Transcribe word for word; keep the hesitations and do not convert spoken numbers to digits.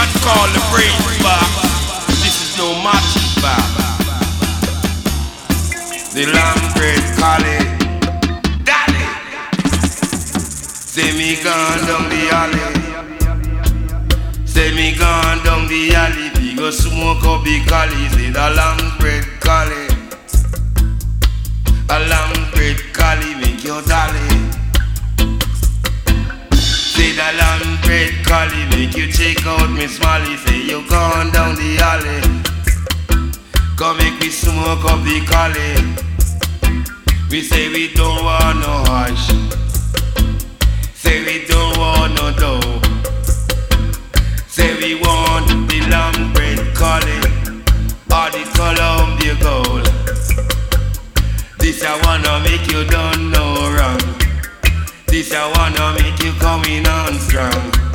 man call the brains back. This is no matching back. The long bread collie, Dolly. Say me gone down the alley. Say me gone down the alley. We go smoke up the collie. Say the long bread collie. A long bread collie make you dolly. Say the long bread collie make you check out Miss Molly. Say you gone down the alley. Come make we smoke up the collie. We say we don't want no hash. Say we don't want no dough. Say we want the long bread collie or the Columbia gold. This I wanna make you done no wrong. This I wanna make you coming on strong.